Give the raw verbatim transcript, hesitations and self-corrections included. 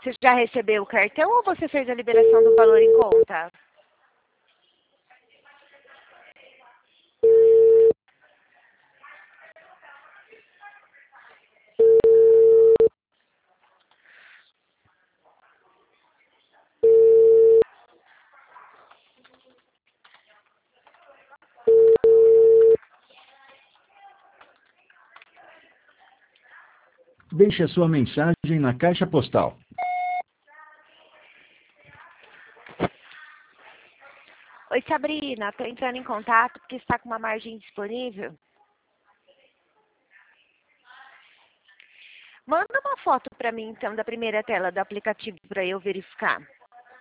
Você já recebeu o cartão ou você fez a liberação do valor em conta? Deixe a sua mensagem na caixa postal. Oi, Sabrina, estou entrando em contato porque está com uma margem disponível. Manda uma foto para mim, então, da primeira tela do aplicativo para eu verificar.